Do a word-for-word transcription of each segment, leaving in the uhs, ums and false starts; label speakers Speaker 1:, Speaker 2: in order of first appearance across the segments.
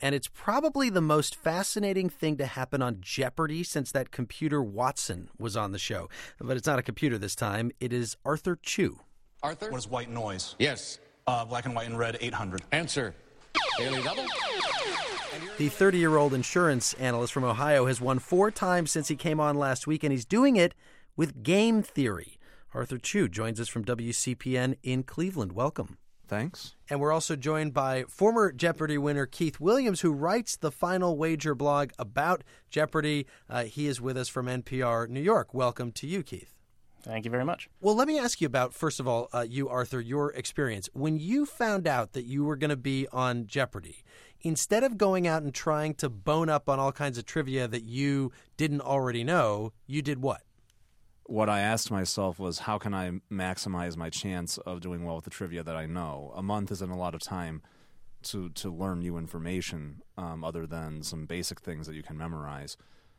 Speaker 1: and it's probably the most fascinating thing to happen on Jeopardy since that computer Watson was on the show. But it's not a computer this time. It is Arthur Chu.
Speaker 2: Arthur?
Speaker 3: What is white noise?
Speaker 2: Yes.
Speaker 3: Uh, black and white and red, eight hundred.
Speaker 2: Answer. Daily Double?
Speaker 1: The thirty-year-old insurance analyst from Ohio has won four times since he came on last week, and he's doing it with game theory. Arthur Chu joins us from W C P N in Cleveland. Welcome.
Speaker 4: Thanks.
Speaker 1: And we're also joined by former Jeopardy winner Keith Williams, who writes the Final Wager blog about Jeopardy. Uh, he is with us from N P R New York. Welcome to you, Keith.
Speaker 5: Thank you very much.
Speaker 1: Well, let me ask you about, first of all, uh, you, Arthur, your experience. When you found out that you were going to be on Jeopardy, instead of going out and trying to bone up on all kinds of trivia that you didn't already know, you did what?
Speaker 4: What I asked myself was, how can I maximize my chance of doing well with the trivia that I know? A month isn't a lot of time to, to learn new information um, other than some basic things that you can memorize.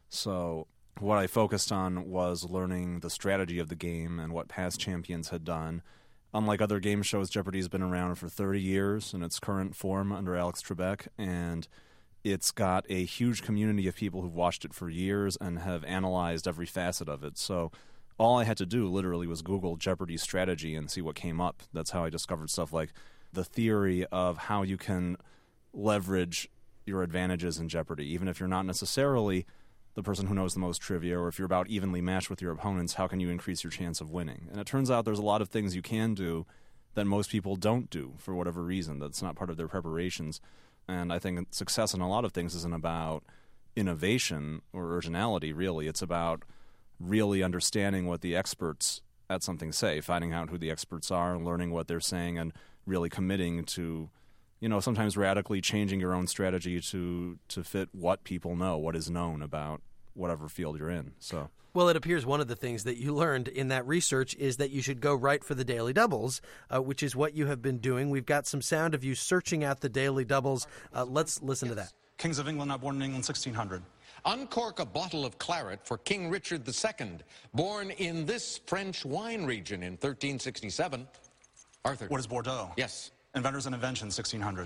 Speaker 4: So what I focused on was learning the strategy of the game and what past champions had done. Unlike other game shows, Jeopardy has been around for thirty years in its current form under Alex Trebek, and it's got a huge community of people who've watched it for years and have analyzed every facet of it. So all I had to do literally was Google Jeopardy strategy and see what came up. That's how I discovered stuff like the theory of how you can leverage your advantages in Jeopardy. Even if you're not necessarily the person who knows the most trivia, or if you're about evenly matched with your opponents, how can you increase your chance of winning? And it turns out there's a lot of things you can do that most people don't do for whatever reason. That's not part of their preparations. And I think success in a lot of things isn't about innovation or originality, really. It's about really understanding what the experts at something say, finding out who the experts are, learning what they're saying, and really committing to, you know, sometimes radically changing your own strategy to to fit what people know, what is known about whatever field you're in. So,
Speaker 1: well, it appears one of the things that you learned in that research is that you should go right for the daily doubles, uh, which is what you have been doing. We've got some sound of you searching out the daily doubles. Uh, let's listen
Speaker 3: yes.
Speaker 1: to that.
Speaker 3: Kings of England, not born in England, sixteen hundred.
Speaker 2: Uncork a bottle of claret for King Richard the Second, born in this French wine region in thirteen sixty-seven. Arthur.
Speaker 3: What is Bordeaux?
Speaker 2: Yes.
Speaker 3: Inventors and inventions, sixteen hundred.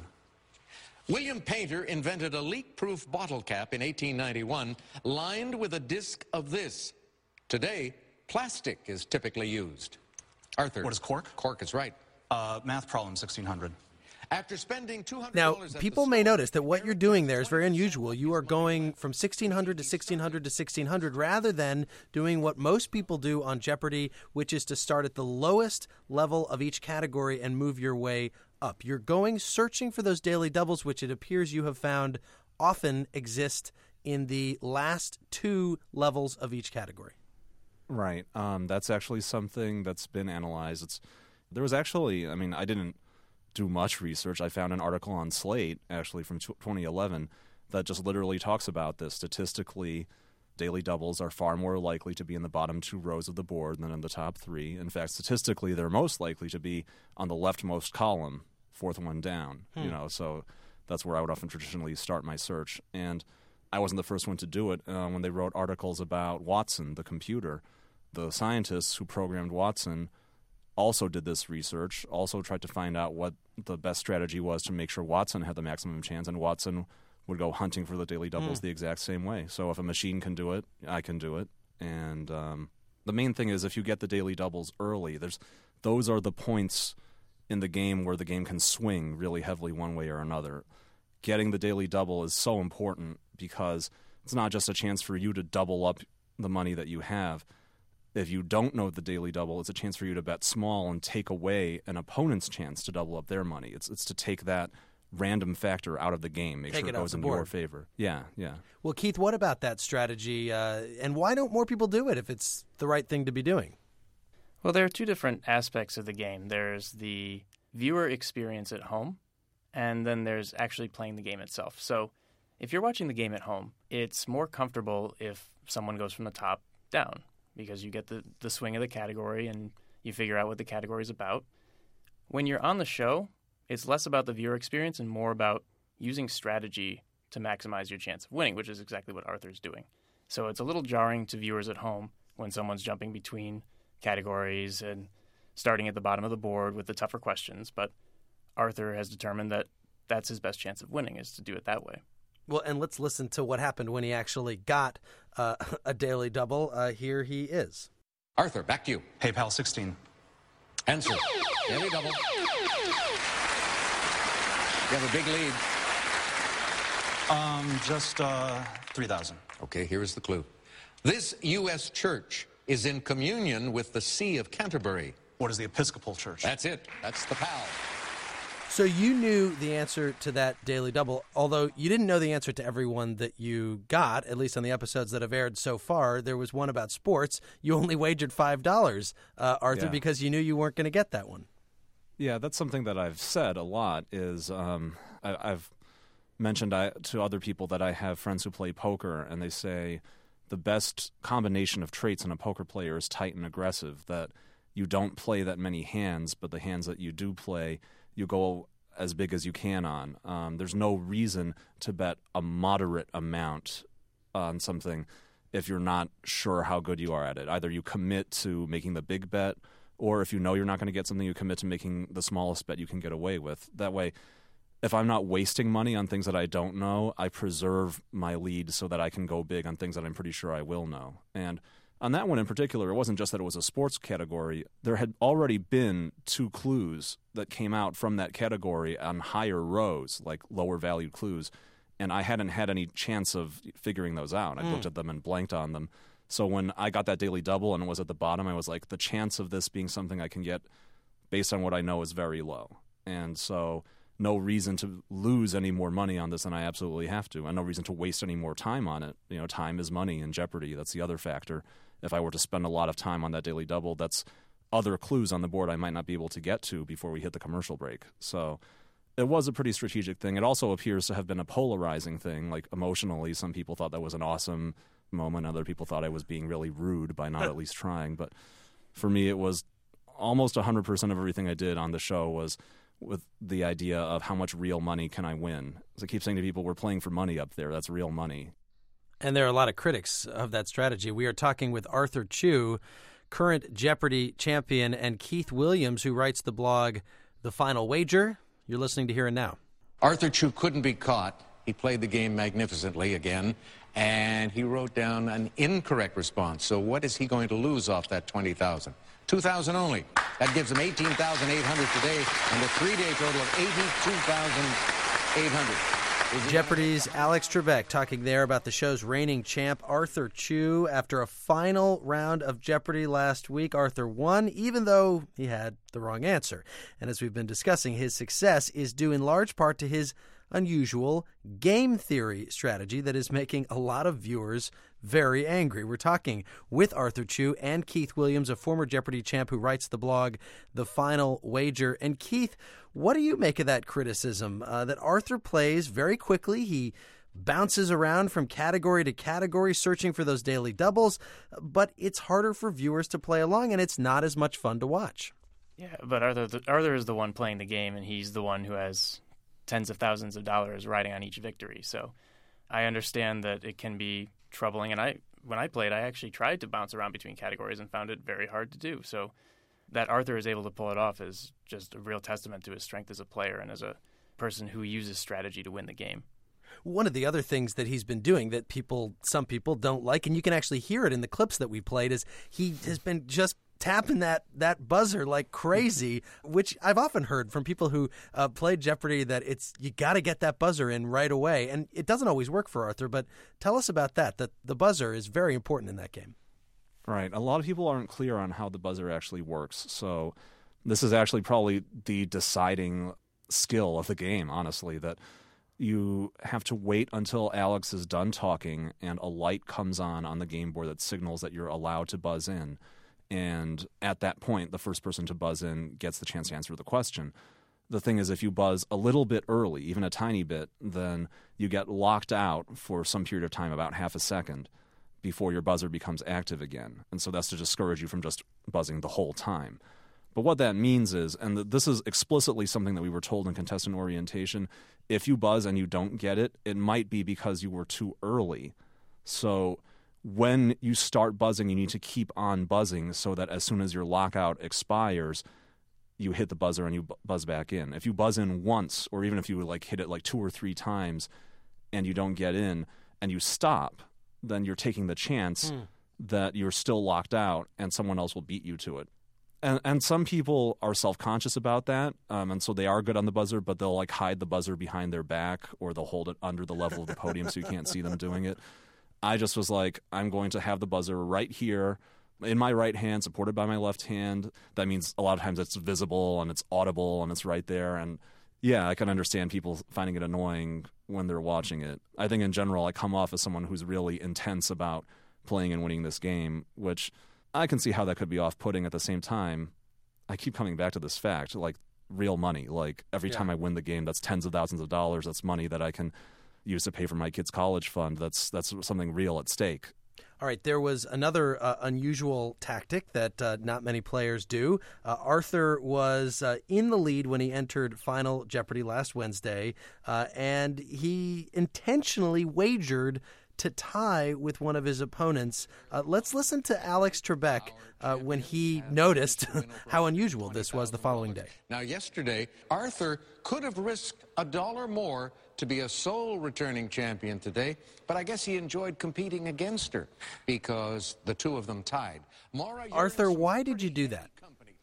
Speaker 2: William Painter invented a leak-proof bottle cap in eighteen ninety-one, lined with a disc of this. Today, plastic is typically used. Arthur.
Speaker 3: What is cork?
Speaker 2: Cork is right.
Speaker 3: Uh, math problem, sixteen hundred.
Speaker 2: After spending two hundred
Speaker 1: Now,
Speaker 2: dollars
Speaker 1: people may notice that what you're doing there is very unusual. You are going from sixteen hundred to sixteen hundred to sixteen hundred rather than doing what most people do on Jeopardy, which is to start at the lowest level of each category and move your way up. You're going searching for those daily doubles, which it appears you have found often exist in the last two levels of each category.
Speaker 4: right. Um, that's actually something that's been analyzed. It's There was actually, I mean, I didn't do much research. I found an article on Slate, actually from twenty eleven, that just literally talks about this. Statistically, daily doubles are far more likely to be in the bottom two rows of the board than in the top three. In fact, statistically, they're most likely to be on the leftmost column, fourth one down. Hmm. You know, so that's where I would often traditionally start my search. And I wasn't the first one to do it. Uh, when they wrote articles about Watson, the computer, the scientists who programmed Watson also did this research, also tried to find out what the best strategy was to make sure Watson had the maximum chance, and Watson would go hunting for the daily doubles mm. the exact same way. So if a machine can do it, I can do it. And um, the main thing is if you get the daily doubles early, there's those are the points in the game where the game can swing really heavily one way or another. Getting the daily double is so important because it's not just a chance for you to double up the money that you have. If you don't know the daily double, it's a chance for you to bet small and take away an opponent's chance to double up their money. It's it's to take that random factor out of the game, make
Speaker 1: take
Speaker 4: sure it,
Speaker 1: it
Speaker 4: goes in
Speaker 1: board.
Speaker 4: your favor. Yeah, yeah.
Speaker 1: Well, Keith, what about that strategy, uh, and why don't more people do it if it's the right thing to be doing?
Speaker 5: Well, there are two different aspects of the game. There's the viewer experience at home, and then there's actually playing the game itself. So if you're watching the game at home, it's more comfortable if someone goes from the top down, because you get the, the swing of the category and you figure out what the category is about. When you're on the show, it's less about the viewer experience and more about using strategy to maximize your chance of winning, which is exactly what Arthur's doing. So it's a little jarring to viewers at home when someone's jumping between categories and starting at the bottom of the board with the tougher questions. But Arthur has determined that that's his best chance of winning, is to do it that way.
Speaker 1: Well, and let's listen to what happened when he actually got uh, a daily double. Uh, here he is.
Speaker 2: Arthur, back to you.
Speaker 3: Hey, pal, sixteen.
Speaker 2: Answer. Daily double. You have a big lead.
Speaker 3: Um, just uh, three thousand.
Speaker 2: Okay, here is the clue. This U S church is in communion with the See of Canterbury.
Speaker 3: What is the Episcopal Church?
Speaker 2: That's it. That's the pal.
Speaker 1: So you knew the answer to that daily double, although you didn't know the answer to every one that you got, at least on the episodes that have aired so far. There was one about sports. You only wagered five dollars, uh, Arthur,
Speaker 4: Yeah.
Speaker 1: because you knew you weren't going to get that one.
Speaker 4: Yeah, that's something that I've said a lot is um, I, I've mentioned I, to other people that I have friends who play poker, and they say the best combination of traits in a poker player is tight and aggressive, that you don't play that many hands, but the hands that you do play, you go as big as you can on. Um, there's no reason to bet a moderate amount on something if you're not sure how good you are at it. Either you commit to making the big bet, or if you know you're not going to get something, you commit to making the smallest bet you can get away with. That way, if I'm not wasting money on things that I don't know, I preserve my lead so that I can go big on things that I'm pretty sure I will know. And on that one in particular, it wasn't just that it was a sports category. There had already been two clues that came out from that category on higher rows, like lower valued clues, and I hadn't had any chance of figuring those out. I mm. looked at them and blanked on them. So when I got that daily double and it was at the bottom, I was like, the chance of this being something I can get based on what I know is very low. And so no reason to lose any more money on this than I absolutely have to, and no reason to waste any more time on it. You know, time is money in Jeopardy. That's the other factor. If I were to spend a lot of time on that daily double, that's other clues on the board I might not be able to get to before we hit the commercial break. So it was a pretty strategic thing. It also appears to have been a polarizing thing. Like emotionally, some people thought that was an awesome moment. Other people thought I was being really rude by not at least trying. But for me, it was almost one hundred percent of everything I did on the show was with the idea of how much real money can I win. As I keep saying to people, we're playing for money up there. That's real money.
Speaker 1: And there are a lot of critics of that strategy. We are talking with Arthur Chu, current Jeopardy champion, and Keith Williams, who writes the blog The Final Wager. You're listening to Here and Now.
Speaker 2: Arthur Chu couldn't be caught. He played the game magnificently again, and he wrote down an incorrect response. So what is he going to lose off that twenty thousand dollars? two thousand dollars only. That gives him eighteen thousand eight hundred dollars today and a three-day total of eighty-two thousand eight hundred dollars.
Speaker 1: Jeopardy's Alex Trebek talking there about the show's reigning champ, Arthur Chu. After a final round of Jeopardy last week, Arthur won, even though he had the wrong answer. And as we've been discussing, his success is due in large part to his unusual game theory strategy that is making a lot of viewers very angry. We're talking with Arthur Chu and Keith Williams, a former Jeopardy champ who writes the blog The Final Wager. And Keith, what do you make of that criticism uh, that Arthur plays very quickly? He bounces around from category to category searching for those daily doubles, but it's harder for viewers to play along and it's not as much fun to watch.
Speaker 5: Yeah, but Arthur, Arthur is the one playing the game, and he's the one who has tens of thousands of dollars riding on each victory. So I understand that it can be troubling. And I, when I played, I actually tried to bounce around between categories and found it very hard to do. So that Arthur is able to pull it off is just a real testament to his strength as a player and as a person who uses strategy to win the game.
Speaker 1: One of the other things that he's been doing that people, some people don't like, and you can actually hear it in the clips that we played, is he has been just tapping that, that buzzer like crazy, which I've often heard from people who uh, played Jeopardy that it's you got to get that buzzer in right away. And it doesn't always work for Arthur, but tell us about that, that the buzzer is very important in that game.
Speaker 4: Right. A lot of people aren't clear on how the buzzer actually works. So this is actually probably the deciding skill of the game, honestly, that you have to wait until Alex is done talking and a light comes on on the game board that signals that you're allowed to buzz in. And at that point, the first person to buzz in gets the chance to answer the question. The thing is, if you buzz a little bit early, even a tiny bit, then you get locked out for some period of time, about half a second, before your buzzer becomes active again. And so that's to discourage you from just buzzing the whole time. But what that means is, and this is explicitly something that we were told in contestant orientation, if you buzz and you don't get it, it might be because you were too early. So when you start buzzing, you need to keep on buzzing so that as soon as your lockout expires, you hit the buzzer and you bu- buzz back in. If you buzz in once, or even if you like hit it like two or three times and you don't get in and you stop, then you're taking the chance mm. that you're still locked out and someone else will beat you to it. And and some people are self-conscious about that, um, and so they are good on the buzzer, but they'll like hide the buzzer behind their back, or they'll hold it under the level of the podium so you can't see them doing it. I just was like, I'm going to have the buzzer right here in my right hand, supported by my left hand. That means a lot of times it's visible and it's audible and it's right there. And yeah, I can understand people finding it annoying when they're watching it. I think in general, I come off as someone who's really intense about playing and winning this game, which I can see how that could be off-putting. At the same time, I keep coming back to this fact, like real money. Like every yeah. time I win the game, that's tens of thousands of dollars. That's money that I can use to pay for my kids' college fund. That's that's something real at stake.
Speaker 1: All right, there was another uh, unusual tactic that uh, not many players do. Uh, Arthur was uh, in the lead when he entered Final Jeopardy last Wednesday, uh, and he intentionally wagered to tie with one of his opponents. Uh, let's listen to Alex Trebek uh, when he noticed how unusual this was the following day.
Speaker 2: Now, yesterday, Arthur could have risked a dollar more to be a sole returning champion today, but I guess he enjoyed competing against her because the two of them tied. Maura,
Speaker 1: Arthur, why did you do that?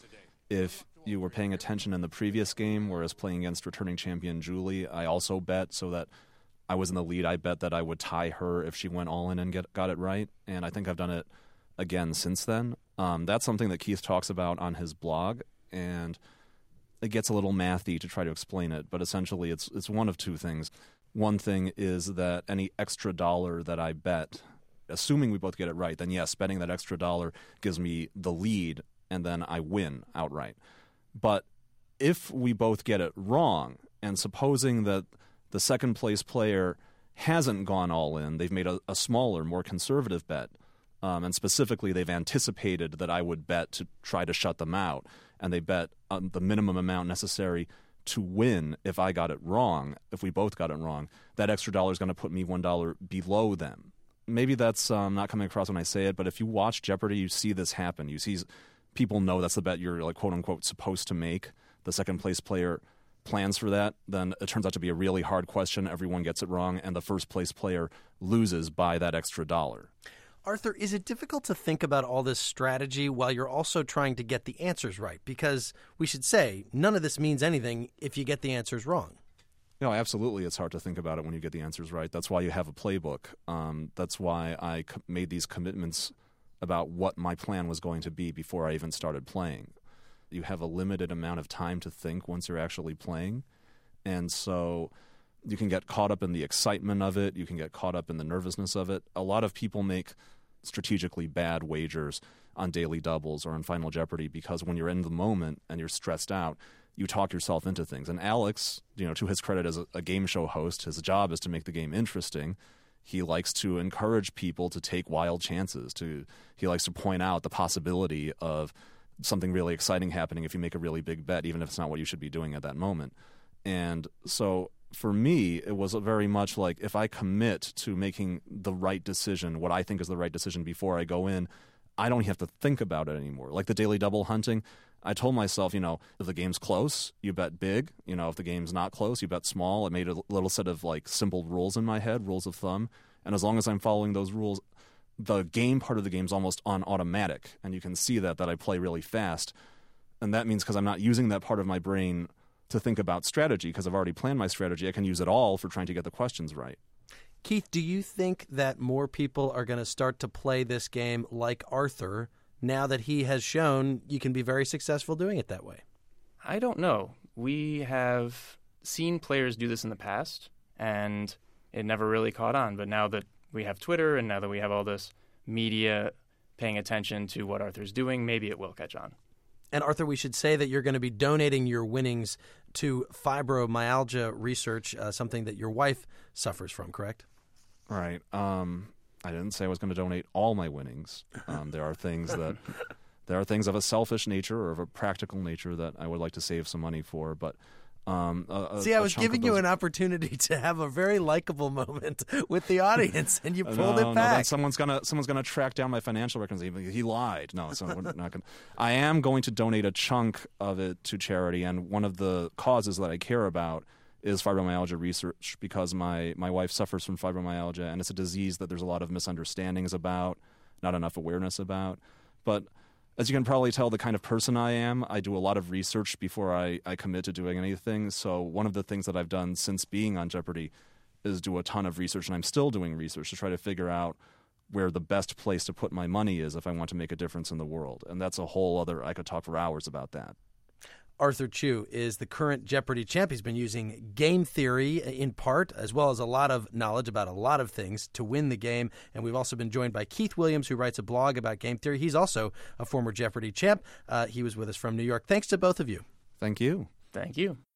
Speaker 4: If you were paying attention in the previous game, whereas playing against returning champion Julie, I also bet so that I was in the lead. I bet that I would tie her if she went all in and get, got it right, and I think I've done it again since then. Um, that's something that Keith talks about on his blog, and it gets a little mathy to try to explain it, but essentially it's it's one of two things. One thing is that any extra dollar that I bet, assuming we both get it right, then yes, betting that extra dollar gives me the lead, and then I win outright. But if we both get it wrong, and supposing that the second place player hasn't gone all in, they've made a, a smaller, more conservative bet, um, and specifically they've anticipated that I would bet to try to shut them out, and they bet on the minimum amount necessary to win if I got it wrong, if we both got it wrong, that extra dollar is going to put me one dollar below them. Maybe that's um, not coming across when I say it, but if you watch Jeopardy, you see this happen. You see people know that's the bet you're, like, quote-unquote, supposed to make. The second-place player plans for that, then it turns out to be a really hard question. Everyone gets it wrong, and the first-place player loses by that extra dollar.
Speaker 1: Arthur, is it difficult to think about all this strategy while you're also trying to get the answers right? Because we should say none of this means anything if you get the answers wrong.
Speaker 4: No, absolutely. It's hard to think about it when you get the answers right. That's why you have a playbook. Um, that's why I co- made these commitments about what my plan was going to be before I even started playing. You have a limited amount of time to think once you're actually playing. And so you can get caught up in the excitement of it. You can get caught up in the nervousness of it. A lot of people make strategically bad wagers on Daily Doubles or on Final Jeopardy because when you're in the moment and you're stressed out, you talk yourself into things. And Alex, you know, to his credit as a, a game show host, his job is to make the game interesting. He likes to encourage people to take wild chances. To he likes to point out the possibility of something really exciting happening if you make a really big bet, even if it's not what you should be doing at that moment. And so for me, it was very much like if I commit to making the right decision, what I think is the right decision before I go in, I don't have to think about it anymore. Like the Daily Double hunting, I told myself, you know, if the game's close, you bet big. You know, if the game's not close, you bet small. It made a little set of like simple rules in my head, rules of thumb. And as long as I'm following those rules, the game part of the game is almost on automatic. And you can see that, that I play really fast. And that means because I'm not using that part of my brain to think about strategy, because I've already planned my strategy, I can use it all for trying to get the questions right.
Speaker 1: Keith, do you think that more people are going to start to play this game like Arthur now that he has shown you can be very successful doing it that way?
Speaker 5: I don't know. We have seen players do this in the past, and it never really caught on. But now that we have Twitter and now that we have all this media paying attention to what Arthur's doing, maybe it will catch on.
Speaker 1: And Arthur, we should say that you're going to be donating your winnings to fibromyalgia research, uh, something that your wife suffers from, correct?
Speaker 4: Right. Um, I didn't say I was going to donate all my winnings. Um, there are things that there are things of a selfish nature or of a practical nature that I would like to save some money for. But Um, a, a,
Speaker 1: See, I
Speaker 4: a
Speaker 1: was
Speaker 4: chunk of
Speaker 1: giving you
Speaker 4: those-
Speaker 1: an opportunity to have a very likable moment with the audience, and you pulled
Speaker 4: no,
Speaker 1: it
Speaker 4: No,
Speaker 1: back.
Speaker 4: then someone's gonna someone's gonna track down my financial records. He, he lied. No, so we're not gonna. I am going to donate a chunk of it to charity, and one of the causes that I care about is fibromyalgia research, because my my wife suffers from fibromyalgia, and it's a disease that there's a lot of misunderstandings about, not enough awareness about. But as you can probably tell, the kind of person I am, I do a lot of research before I, I commit to doing anything. So one of the things that I've done since being on Jeopardy is do a ton of research, and I'm still doing research to try to figure out where the best place to put my money is if I want to make a difference in the world. And that's a whole other, I could talk for hours about that.
Speaker 1: Arthur Chu is the current Jeopardy champ. He's been using game theory in part, as well as a lot of knowledge about a lot of things to win the game. And we've also been joined by Keith Williams, who writes a blog about game theory. He's also a former Jeopardy champ. Uh, he was with us from New York. Thanks to both of you.
Speaker 4: Thank you.
Speaker 5: Thank you.